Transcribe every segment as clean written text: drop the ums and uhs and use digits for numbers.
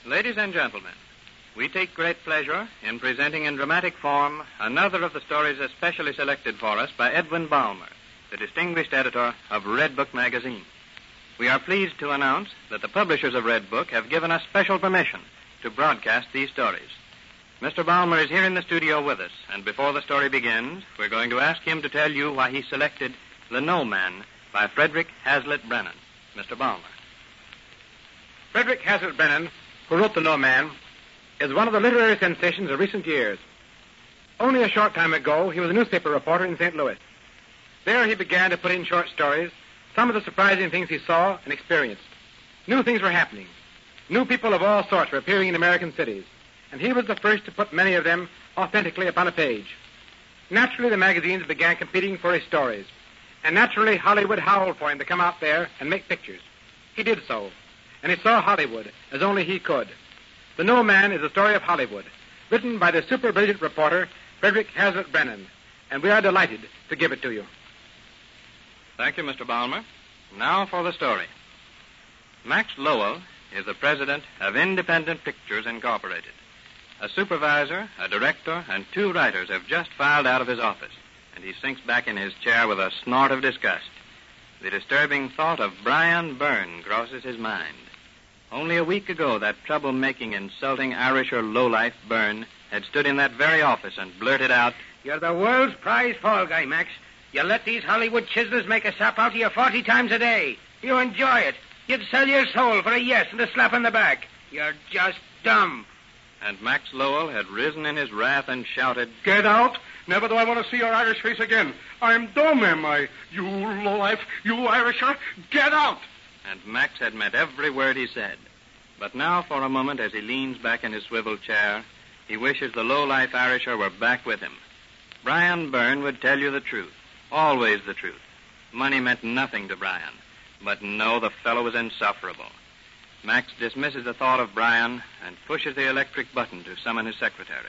Ladies and gentlemen, we take great pleasure in presenting in dramatic form another of the stories especially selected for us by Edwin Balmer, the distinguished editor of Red Book magazine. We are pleased to announce that the publishers of Red Book have given us special permission to broadcast these stories. Mr. Balmer is here in the studio with us, and before the story begins, we're going to ask him to tell you why he selected The No Man by Frederick Hazlitt Brennan. Mr. Balmer. Frederick Hazlitt Brennan, who wrote The No Man, is one of the literary sensations of recent years. Only a short time ago, he was a newspaper reporter in St. Louis. There he began to put in short stories some of the surprising things he saw and experienced. New things were happening. New people of all sorts were appearing in American cities, and he was the first to put many of them authentically upon a page. Naturally, the magazines began competing for his stories, and naturally, Hollywood howled for him to come out there and make pictures. He did so, and he saw Hollywood as only he could. The No Man is a story of Hollywood, written by the super brilliant reporter Frederick Hazlitt Brennan, and we are delighted to give it to you. Thank you, Mr. Balmer. Now for the story. Max Lowell is the president of Independent Pictures Incorporated. A supervisor, a director, and 2 writers have just filed out of his office, and he sinks back in his chair with a snort of disgust. The disturbing thought of Brian Byrne crosses his mind. Only a week ago, that trouble-making, insulting Irish or lowlife Byrne had stood in that very office and blurted out, "You're the world's prize fall guy, Max. You let these Hollywood chiselers make a sap out of you 40 times a day. You enjoy it. You'd sell your soul for a yes and a slap on the back. You're just dumb." And Max Lowell had risen in his wrath and shouted, "Get out! Never do I want to see your Irish face again. I'm dumb, am I? You lowlife, you Irisher, get out!" And Max had meant every word he said. But now, for a moment, as he leans back in his swivel chair, he wishes the lowlife Irisher were back with him. Brian Byrne would tell you the truth, always the truth. Money meant nothing to Brian. But no, the fellow was insufferable. Max dismisses the thought of Brian and pushes the electric button to summon his secretary.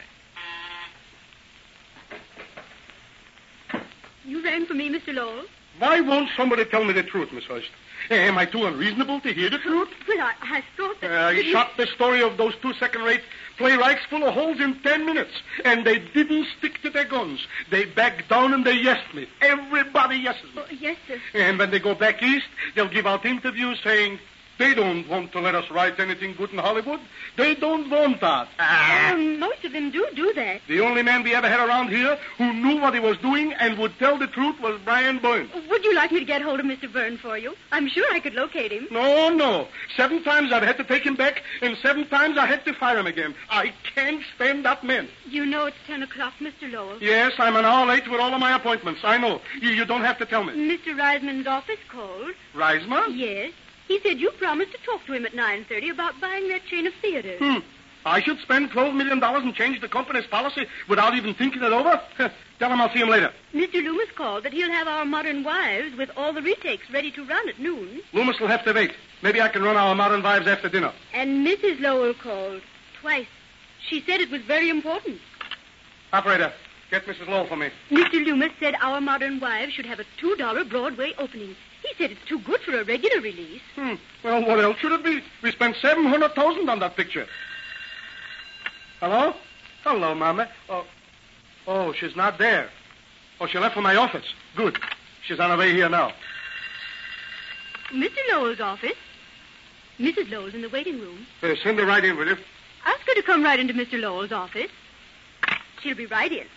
You rang for me, Mr. Lowell? Why won't somebody tell me the truth, Miss Hurst? Am I too unreasonable to hear the truth? Well, I thought that... I shot the story of those 2 second-rate playwrights full of holes in 10 minutes, and they didn't stick to their guns. They backed down and they yesed me. Everybody yeses me. Oh, yes, sir. And when they go back east, they'll give out interviews saying they don't want to let us write anything good in Hollywood. They don't want that. Most of them do that. The only man we ever had around here who knew what he was doing and would tell the truth was Brian Byrne. Would you like me to get hold of Mr. Byrne for you? I'm sure I could locate him. No. 7 times I've had to take him back, and 7 times I had to fire him again. I can't stand that man. You know it's 10 o'clock, Mr. Lowell. Yes, I'm an hour late with all of my appointments. I know. You don't have to tell me. Mr. Reisman's office called. Reisman? Yes. He said you promised to talk to him at 9:30 about buying that chain of theaters. I should spend $12 million and change the company's policy without even thinking it over? Tell him I'll see him later. Mr. Loomis called that he'll have our Modern Wives with all the retakes ready to run at noon. Loomis will have to wait. Maybe I can run our Modern Wives after dinner. And Mrs. Lowell called twice. She said it was very important. Operator, get Mrs. Lowell for me. Mr. Loomis said our Modern Wives should have a $2 Broadway opening. He said it's too good for a regular release. Well, what else should it be? We spent $700,000 on that picture. Hello? Hello, Mama. Oh, she's not there. Oh, she left for my office. Good. She's on her way here now. Mr. Lowell's office? Mrs. Lowell's in the waiting room. Send her right in, will you? Ask her to come right into Mr. Lowell's office. She'll be right in.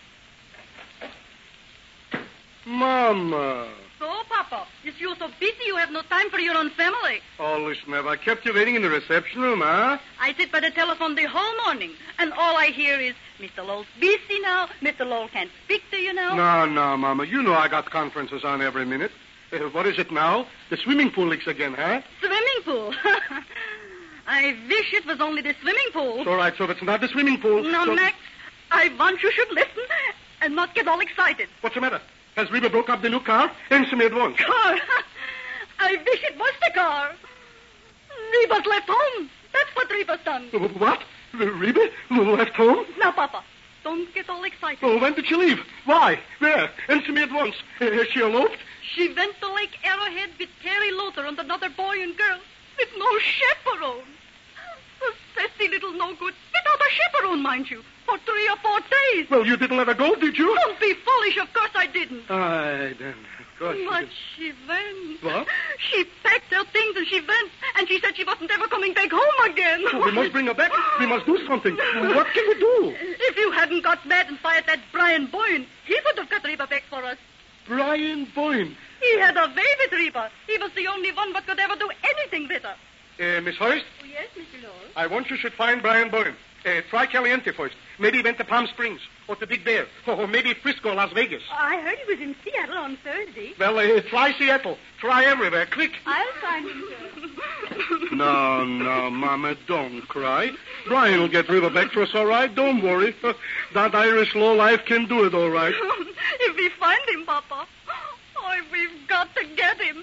Mama. So, Papa, if you're so busy, you have no time for your own family. Oh, listen, have I kept you waiting in the reception room, huh? I sit by the telephone the whole morning, and all I hear is, Mr. Lowell's busy now, Mr. Lowell can't speak to you now. No, Mama, you know I got conferences on every minute. What is it now? The swimming pool leaks again, huh? Swimming pool? I wish it was only the swimming pool. It's all right, so if it's not the swimming pool... No, so... Max, I want you should listen and not get all excited. What's the matter? Has Reba broke up the new car? Answer me at once. Car? I wish it was the car. Reba's left home. That's what Reba's done. What? Reba left home? Now, Papa, don't get all excited. Oh, when did she leave? Why? Where? Answer me at once. Has she eloped? She went to Lake Arrowhead with Terry Lothar and another boy and girl with no chaperone. The sassy little no good. Without a chaperone, mind you, for 3 or 4 days. Well, you didn't let her go, did you? Don't be foolish. Of course I didn't. Aye, then, of course. But she went. What? She packed her things and she went. And she said she wasn't ever coming back home again. Oh, we must bring her back. We must do something. What can we do? If you hadn't got mad and fired that Brian Boyne, he would have got Reba back for us. Brian Boyne. He had a way with Reba. He was the only one that could ever do anything with her. Miss Hoist, Oh, yes, Mr. Lowell. I want you should find Brian Boyne. Try Caliente first. Maybe he went to Palm Springs or to Big Bear. Or maybe Frisco, Las Vegas. I heard he was in Seattle on Thursday. Well, try Seattle. Try everywhere. Quick. I'll find him, sir. No, Mama, don't cry. Brian will get Reba back for us, all right? Don't worry. That Irish lowlife can do it, all right. If we find him, Papa, we've got to get him.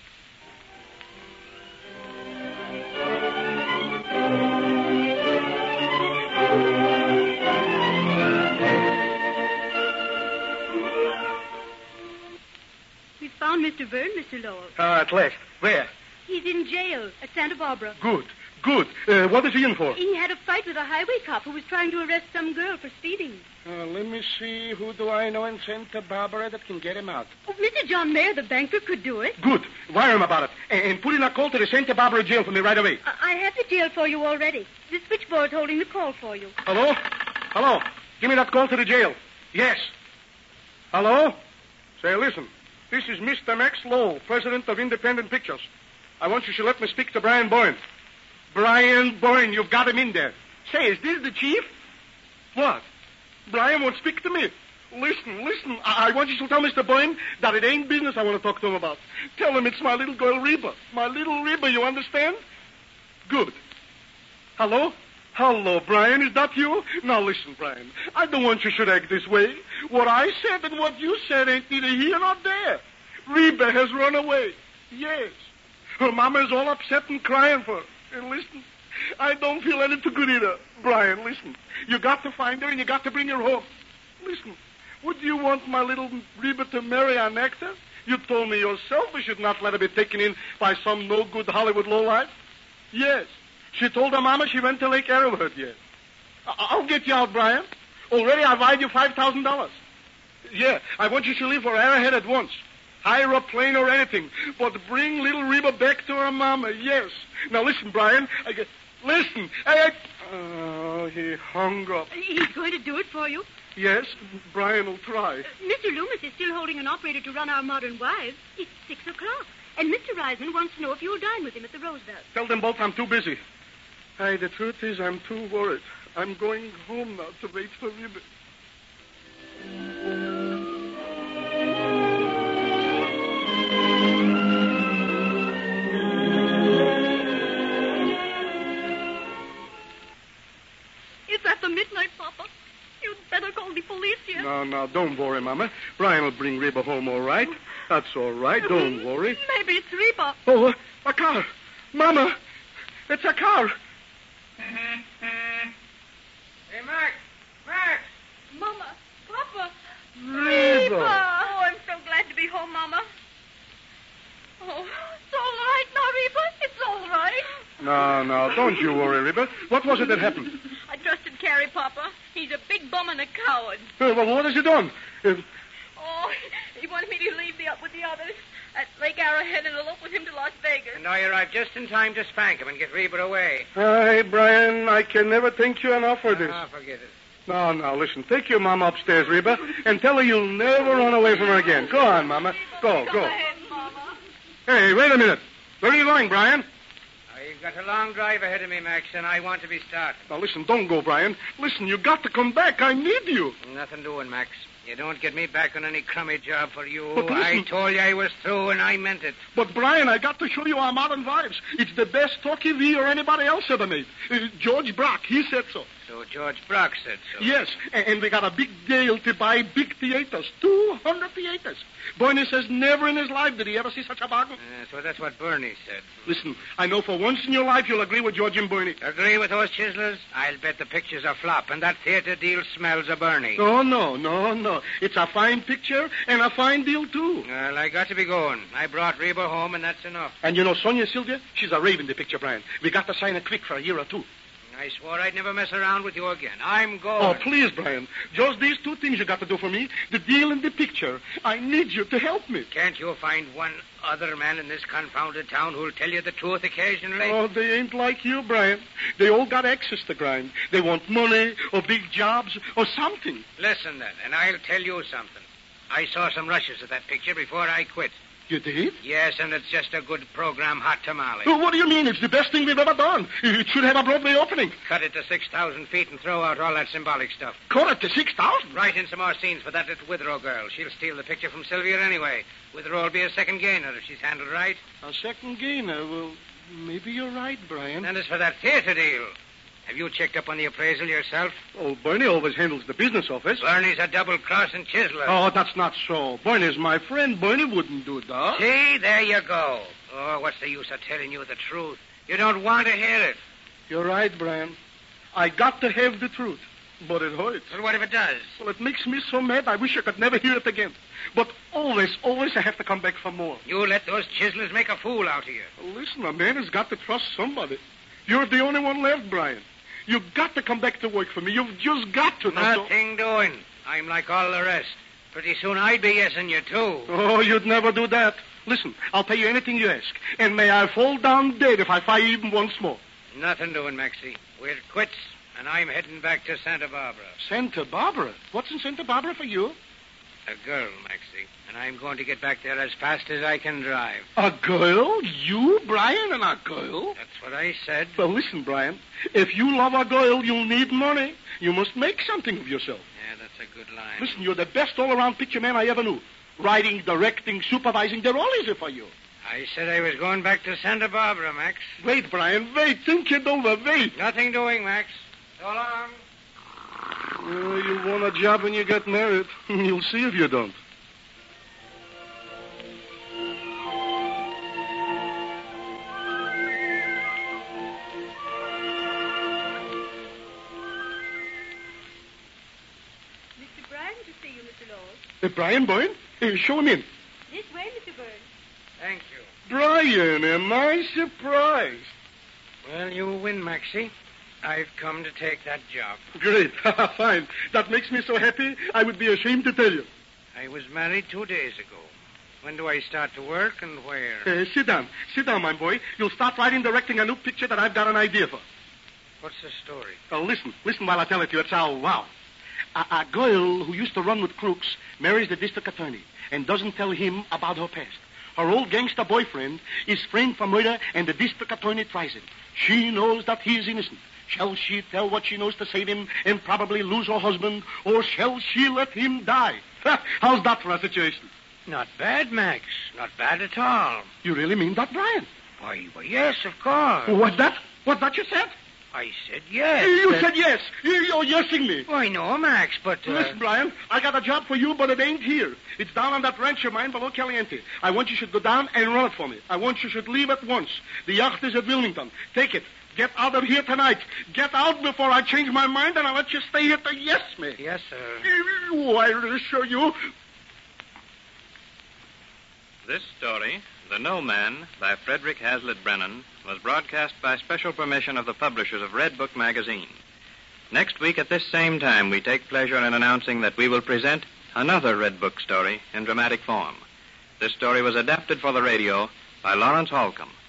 We found Mr. Byrne, Mr. Lowell. At last. Where? He's in jail at Santa Barbara. Good. What is he in for? He had a fight with a highway cop who was trying to arrest some girl for speeding. Let me see. Who do I know in Santa Barbara that can get him out? Oh, Mr. John Mayer, the banker, could do it. Good. Wire him about it. And put in a call to the Santa Barbara jail for me right away. I have the jail for you already. The switchboard's holding the call for you. Hello? Give me that call to the jail. Yes. Hello? Say, listen. This is Mr. Max Lowell, president of Independent Pictures. I want you to let me speak to Brian Boyne. Brian Boyne, you've got him in there. Say, is this the chief? What? Brian won't speak to me. Listen. I want you to tell Mr. Boyne that it ain't business I want to talk to him about. Tell him it's my little girl, Reba. My little Reba, you understand? Good. Hello, Brian, is that you? Now, listen, Brian, I don't want you should act this way. What I said and what you said ain't neither here nor there. Reba has run away. Yes. Her mama is all upset and crying for her. And listen, I don't feel any too good either. Brian, listen, you got to find her and you got to bring her home. Listen, would you want my little Reba to marry an actor? You told me yourself we should not let her be taken in by some no-good Hollywood lowlife. Yes. She told her mama she went to Lake Arrowhead, yes. I'll get you out, Brian. Already I've wired you $5,000. Yeah, I want you to leave for Arrowhead at once. Hire a plane or anything, but bring little Reba back to her mama, yes. Now listen, Brian, listen. Oh, he hung up. He's going to do it for you. Yes, Brian will try. Mr. Loomis is still holding an operator to run our Modern Wives. It's 6 o'clock. And Mr. Reisman wants to know if you'll dine with him at the Roosevelt. Tell them both I'm too busy. The truth is I'm too worried. I'm going home now to wait for Reba. It's after midnight, Papa. You'd better call the police here. No, don't worry, Mama. Brian will bring Reba home all right. That's all right. Don't worry. Maybe it's Reba. Oh, a car. Mama, it's a car. Hey, Max! Mama, Papa. Reba. Oh, I'm so glad to be home, Mama. Oh, it's all right now, Reba. It's all right. No, don't you worry, Reba. What was it that happened? I trusted Carrie, Papa. He's a big bum and a coward. Well, what has he done? Oh, he wanted me to leave with the others at Lake Arrowhead and elope with him to Las Vegas. And now you arrived just in time to spank him and get Reba away. Hi, Brian. I can never thank you enough for this. Forget it. No, listen. Take your mama upstairs, Reba, and tell her you'll never run away from her again. Go on, Mama. Go. Go ahead, Mama. Hey, wait a minute. Where are you going, Brian? You've got a long drive ahead of me, Max, and I want to be started. Now, listen, don't go, Brian. Listen, you got to come back. I need you. Nothing doing, Max. You don't get me back on any crummy job for you. But listen. I told you I was through, and I meant it. But, Brian, I got to show you our Modern Wives. It's the best talk TV or anybody else ever made. George Brock, he said so. So George Brock said so. Yes, and we got a big deal to buy big theaters. 200 theaters. Boyne says never in his life did he ever see such a bargain. So that's what Bernie said. Listen, I know for once in your life you'll agree with George and Boyne. Agree with those chiselers? I'll bet the picture's a flop, and that theater deal smells of Bernie. Oh, no. It's a fine picture and a fine deal, too. Well, I got to be going. I brought Reba home, and that's enough. And you know Sonia Sylvia? She's a rave in the picture, Brian. We got to sign her quick for a year or two. I swore I'd never mess around with you again. I'm going. Oh, please, Brian. Just these two things you got to do for me. The deal and the picture. I need you to help me. Can't you find one other man in this confounded town who'll tell you the truth occasionally? Oh, they ain't like you, Brian. They all got axes to grind. They want money or big jobs or something. Listen, then, and I'll tell you something. I saw some rushes of that picture before I quit. You did? Yes, and it's just a good program, hot tamale. Well, what do you mean? It's the best thing we've ever done. It should have a Broadway opening. Cut it to 6,000 feet and throw out all that symbolic stuff. Cut it to 6,000? Write in some more scenes for that little Withrow girl. She'll steal the picture from Sylvia anyway. Withrow will be a second gainer if she's handled right. A second gainer? Well, maybe you're right, Brian. And as for that theater deal, have you checked up on the appraisal yourself? Oh, Bernie always handles the business office. Bernie's a double-crossing chiseler. Oh, that's not so. Bernie's my friend. Bernie wouldn't do that. See, there you go. Oh, what's the use of telling you the truth? You don't want to hear it. You're right, Brian. I got to have the truth, but it hurts. Well, what if it does? Well, it makes me so mad I wish I could never hear it again. But always I have to come back for more. You let those chiselers make a fool out of you. Well, listen, a man has got to trust somebody. You're the only one left, Brian. You've got to come back to work for me. You've just got to. Nothing doing. I'm like all the rest. Pretty soon I'd be yesing you, too. Oh, you'd never do that. Listen, I'll pay you anything you ask. And may I fall down dead if I fire even once more. Nothing doing, Maxie. We're quits, and I'm heading back to Santa Barbara. Santa Barbara? What's in Santa Barbara for you? A girl, Maxie. And I'm going to get back there as fast as I can drive. A girl? You, Brian, and a girl? That's what I said. Well, listen, Brian. If you love a girl, you'll need money. You must make something of yourself. Yeah, that's a good line. Listen, you're the best all-around picture man I ever knew. Writing, directing, supervising, they're all easy for you. I said I was going back to Santa Barbara, Max. Wait, Brian, wait. Think it over. Wait. Nothing doing, Max. So long. You want a job when you get married. You'll see if you don't. Mr. Bryan to see you, Mr. Laws. Brian Boyne? Show him in. This way, Mr. Byrne. Thank you. Brian, am I surprised? Well, you win, Maxie. I've come to take that job. Great. Fine. That makes me so happy, I would be ashamed to tell you. I was married 2 days ago. When do I start to work and where? Sit down. Sit down, my boy. You'll start writing, directing a new picture that I've got an idea for. What's the story? Listen while I tell it to you. It's all wow. A girl who used to run with crooks marries the district attorney and doesn't tell him about her past. Her old gangster boyfriend is framed for murder, and the district attorney tries him. She knows that he is innocent. Shall she tell what she knows to save him and probably lose her husband, or shall she let him die? How's that for a situation? Not bad, Max. Not bad at all. You really mean that, Brian? Why, yes, of course. What's that? What's that you said? I said yes. You said yes. You're yesing me. I know, Max, but... Listen, Brian, I got a job for you, but it ain't here. It's down on that ranch of mine below Caliente. I want you should go down and run it for me. I want you should leave at once. The yacht is at Wilmington. Take it. Get out of here tonight. Get out before I change my mind, and I'll let you stay here to yes me. Yes, sir. Oh, I assure you. This story, The No Man, by Frederick Hazlitt Brennan, was broadcast by special permission of the publishers of Red Book magazine. Next week at this same time, we take pleasure in announcing that we will present another Red Book story in dramatic form. This story was adapted for the radio by Lawrence Holcomb.